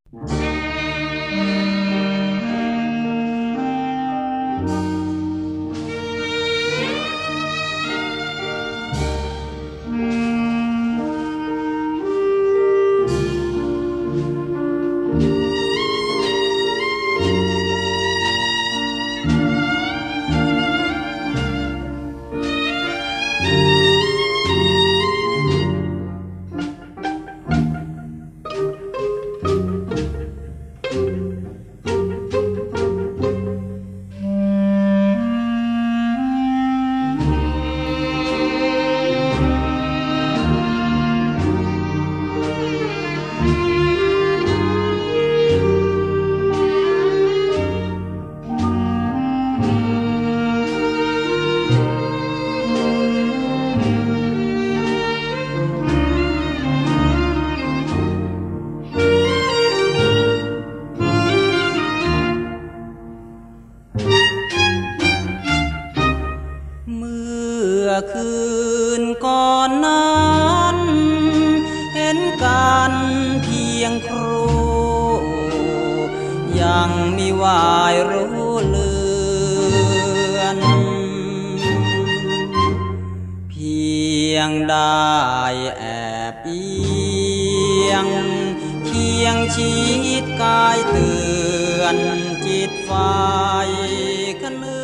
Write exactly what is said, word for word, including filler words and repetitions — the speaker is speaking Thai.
คืนก่อนนั้นเห็นกันเพียงครูยังมีวายรู้เลือนเพียงได้แอบเอียงเคียงชิดกายเตือนจิตไฟขนึ